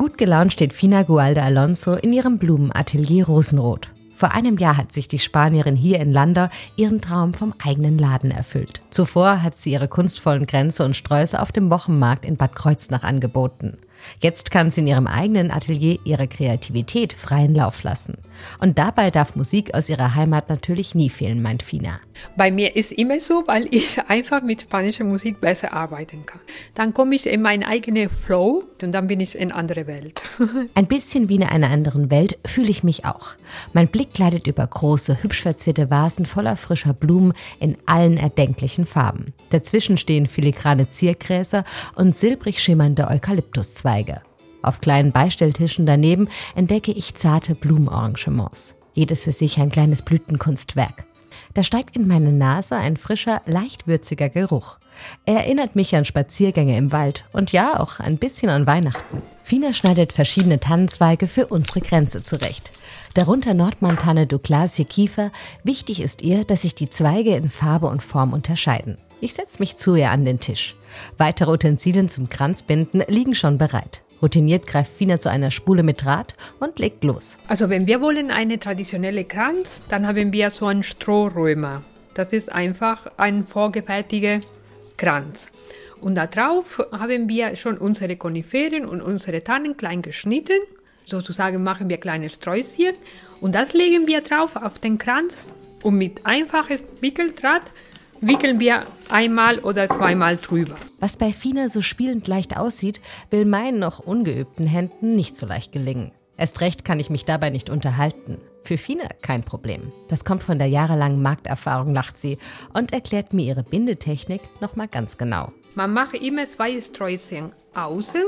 Gut gelaunt steht Fina Gualda Alonso in ihrem Blumenatelier Rosenrot. Vor einem Jahr hat sich die Spanierin hier in Landau ihren Traum vom eigenen Laden erfüllt. Zuvor hat sie ihre kunstvollen Kränze und Sträuße auf dem Wochenmarkt in Bad Kreuznach angeboten. Jetzt kann sie in ihrem eigenen Atelier ihre Kreativität freien Lauf lassen. Und dabei darf Musik aus ihrer Heimat natürlich nie fehlen, meint Fina. Bei mir ist immer so, weil ich einfach mit spanischer Musik besser arbeiten kann. Dann komme ich in meinen eigenen Flow und dann bin ich in eine andere Welt. Ein bisschen wie in einer anderen Welt fühle ich mich auch. Mein Blick gleitet über große, hübsch verzierte Vasen voller frischer Blumen in allen erdenklichen Farben. Dazwischen stehen filigrane Ziergräser und silbrig schimmernde Eukalyptuszweige. Auf kleinen Beistelltischen daneben entdecke ich zarte Blumenarrangements. Jedes für sich ein kleines Blütenkunstwerk. Da steigt in meine Nase ein frischer, leicht würziger Geruch. Er erinnert mich an Spaziergänge im Wald und ja, auch ein bisschen an Weihnachten. Fina schneidet verschiedene Tannenzweige für unsere Kränze zurecht. Darunter Nordmontane Douglasie Kiefer. Wichtig ist ihr, dass sich die Zweige in Farbe und Form unterscheiden. Ich setze mich zu ihr an den Tisch. Weitere Utensilien zum Kranzbinden liegen schon bereit. Routiniert greift Fina zu einer Spule mit Draht und legt los. Also wenn wir wollen eine traditionelle Kranz, dann haben wir so einen Strohrömer. Das ist einfach ein vorgefertigter Kranz. Und da drauf haben wir schon unsere Koniferen und unsere Tannen klein geschnitten. Sozusagen machen wir kleine Sträußchen und das legen wir drauf auf den Kranz und mit einfachem Wickeldraht wickeln wir einmal oder zweimal drüber. Was bei Fina so spielend leicht aussieht, will meinen noch ungeübten Händen nicht so leicht gelingen. Erst recht kann ich mich dabei nicht unterhalten. Für Fina kein Problem. Das kommt von der jahrelangen Markterfahrung, lacht sie und erklärt mir ihre Bindetechnik nochmal ganz genau. Man macht immer 2 Sträußchen außen,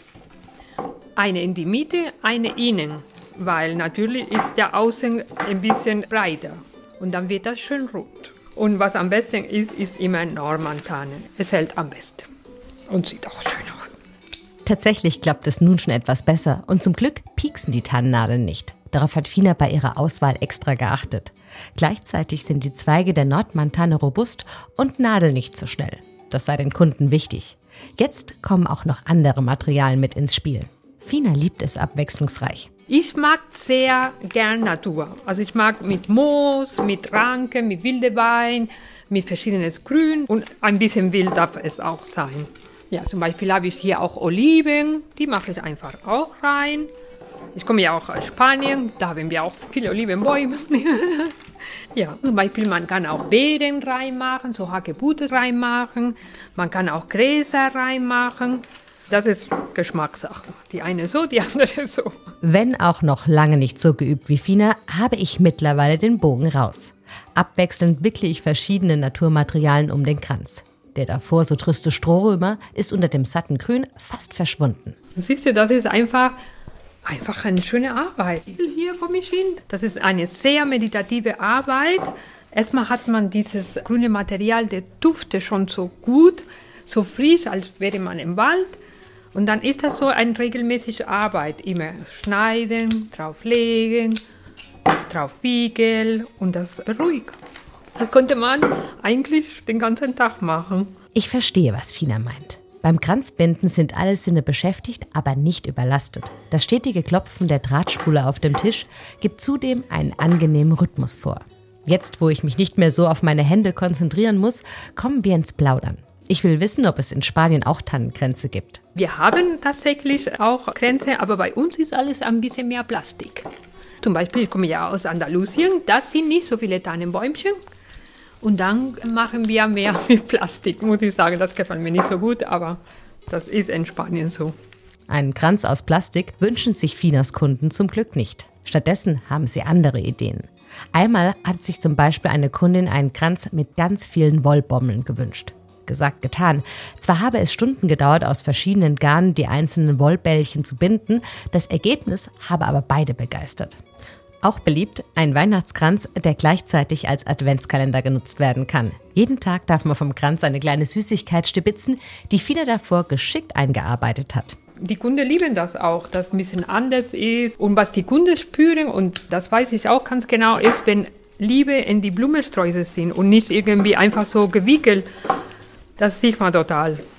eine in die Mitte, eine innen, weil natürlich ist der Außen ein bisschen breiter und dann wird das schön rund. Und was am besten ist immer Nordmontane. Es hält am besten und sieht auch schön aus. Tatsächlich klappt es nun schon etwas besser und zum Glück pieksen die Tannennadeln nicht. Darauf hat Fina bei ihrer Auswahl extra geachtet. Gleichzeitig sind die Zweige der Nordmontane robust und nadeln nicht so schnell. Das sei den Kunden wichtig. Jetzt kommen auch noch andere Materialien mit ins Spiel. Fina liebt es abwechslungsreich. Ich mag sehr gern Natur. Also ich mag mit Moos, mit Ranken, mit Wildebein, mit verschiedenes Grün und ein bisschen wild darf es auch sein. Ja, zum Beispiel habe ich hier auch Oliven, die mache ich einfach auch rein. Ich komme ja auch aus Spanien, da haben wir auch viele Olivenbäume. Ja, zum Beispiel man kann auch Beeren reinmachen, so Hagebutte reinmachen, man kann auch Gräser reinmachen. Das ist Geschmackssache. Die eine so, die andere so. Wenn auch noch lange nicht so geübt wie Fina, habe ich mittlerweile den Bogen raus. Abwechselnd wickle ich verschiedene Naturmaterialien um den Kranz. Der davor so triste Strohrömer ist unter dem satten Grün fast verschwunden. Siehst du, das ist einfach eine schöne Arbeit. Hier komme ich hin. Das ist eine sehr meditative Arbeit. Erstmal hat man dieses grüne Material, der duftet schon so gut, so frisch, als wäre man im Wald. Und dann ist das so eine regelmäßige Arbeit. Immer schneiden, drauflegen, drauf wickeln und das beruhigt. Das könnte man eigentlich den ganzen Tag machen. Ich verstehe, was Fina meint. Beim Kranzbinden sind alle Sinne beschäftigt, aber nicht überlastet. Das stetige Klopfen der Drahtspule auf dem Tisch gibt zudem einen angenehmen Rhythmus vor. Jetzt, wo ich mich nicht mehr so auf meine Hände konzentrieren muss, kommen wir ins Plaudern. Ich will wissen, ob es in Spanien auch Tannenkränze gibt. Wir haben tatsächlich auch Kränze, aber bei uns ist alles ein bisschen mehr Plastik. Zum Beispiel, ich komme ja aus Andalusien, das sind nicht so viele Tannenbäumchen. Und dann machen wir mehr mit Plastik, muss ich sagen. Das gefällt mir nicht so gut, aber das ist in Spanien so. Einen Kranz aus Plastik wünschen sich Finas Kunden zum Glück nicht. Stattdessen haben sie andere Ideen. Einmal hat sich zum Beispiel eine Kundin einen Kranz mit ganz vielen Wollbommeln gewünscht. Gesagt, getan. Zwar habe es Stunden gedauert, aus verschiedenen Garnen die einzelnen Wollbällchen zu binden, das Ergebnis habe aber beide begeistert. Auch beliebt ein Weihnachtskranz, der gleichzeitig als Adventskalender genutzt werden kann. Jeden Tag darf man vom Kranz eine kleine Süßigkeit stibitzen, die Fina davor geschickt eingearbeitet hat. Die Kunden lieben das auch, dass es ein bisschen anders ist. Und was die Kunden spüren, und das weiß ich auch ganz genau, ist, wenn Liebe in die Blumensträuße sind und nicht irgendwie einfach so gewickelt. Das sieht man total.